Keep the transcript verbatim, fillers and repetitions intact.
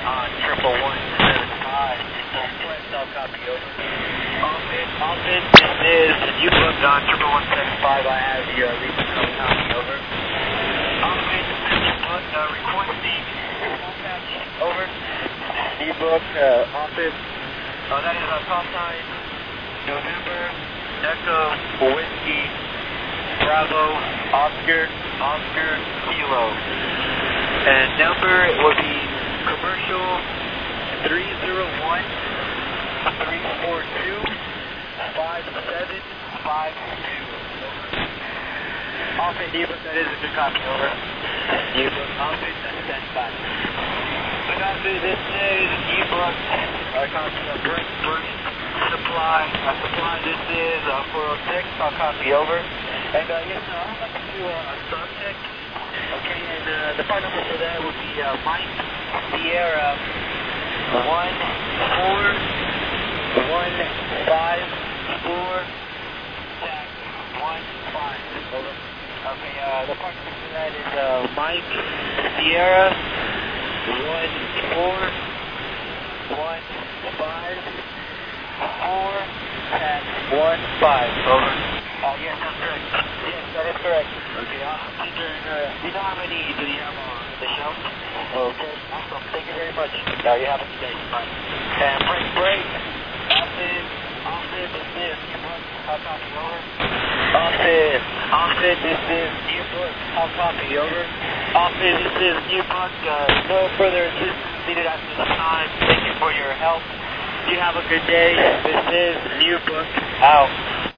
on triple one seven five. Request I'll copy over. Office, office, this is you booked on triple one seven five. I have your lead code copy over. Office, this is you booked uh, requesting patch over. You booked uh, office. Oh, that is our call sign. November, Echo, Whiskey, Bravo, Oscar, Oscar, Kilo. And number will be commercial three zero one, three four two, five seven five two. Office, Ebook, that is a good copy, over. Ebook, office, that's ten five. So office, this is Ebook, our copy of Brent Burning Supply, uh, supply, this is uh, four oh six, I'll copy over. And uh, yes, uh, I'm going to do uh, a stock check. Okay, and uh, the part number for that would be uh, Mike Sierra one four one five four tax one five. Over. Okay, uh, the part number for that is uh, Mike Sierra one four one five four tax one five. Over. Uh, yes, that's correct. Yes, that is correct. Okay, uh, uh, do you know how many do you have on the show? Okay, awesome. Thank you very much. Uh, you have a good day. Bye. And break, break. Office, office, this is Newbrook. I'll copy over. Office, office, this is Newbrook. I'll copy over. Office, this is Newbrook. Uh, no further assistance needed at this time. Thank you for your help. You have a good day. This is Newbrook. Out.